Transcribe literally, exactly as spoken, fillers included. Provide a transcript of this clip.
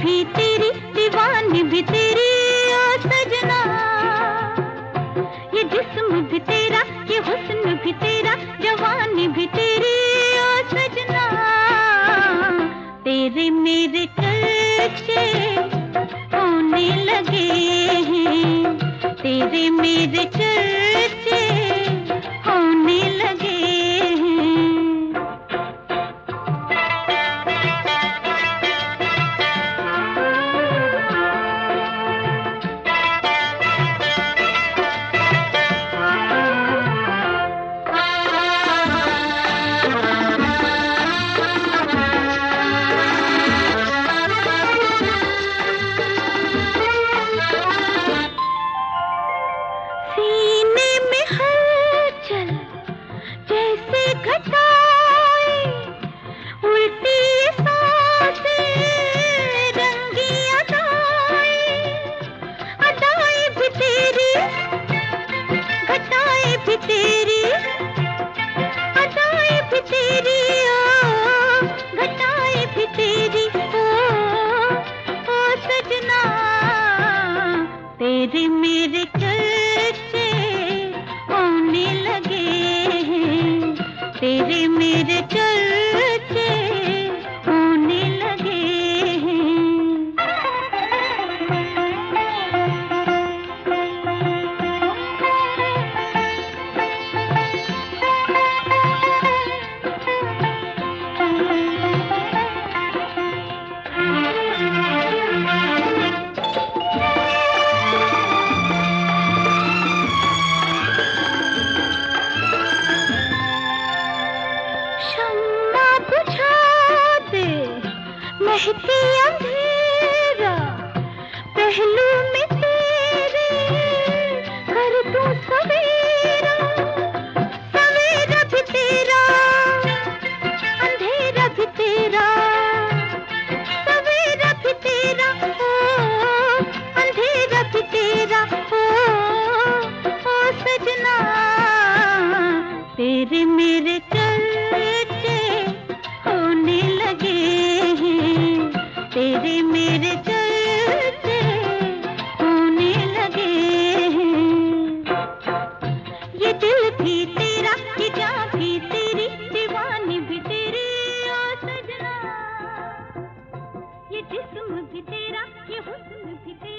भी तेरी, दीवानी भी तेरी ओ सजना। ये जिस्म भी तेरा, ये हुस्न भी तेरा, जवानी भी तेरी ओ सजना। तेरे मेरे चर्चे होने लगे हैं, तेरे मेरे चर्चे होने लगे हैं। सीने में हलचल जैसे घटाए, उल्टी सांसें रंगी अदाएं, अदाएं भी तेरी, घटाएं भी तेरी, अदाएं भी तेरी ओ, घटाएं भी तेरी ओ, ओ सजना। तेरे मेरे चर्चे होने लगे हैं, तेरे मेरे चर्चे होने लगे हैं। शम्मा बुझा दे महती अंधेरा, पहलू में तेरे कर दूं सवेरा। सवेरा भी तेरा, अंधेरा भी तेरा, सवेरा भी तेरा ओ, अंधेरा भी तेरा ओ, ओ सजना। तेरे मेरे चर्चे होने लगे हैं, तेरे मेरे चर्चे होने लगे हैं। ये दिल भी तेरा, ये जान भी तेरी, दीवानी भी तेरी ओ सजना। ये जिस्म भी तेरा, ये हुस्न भी तेरा।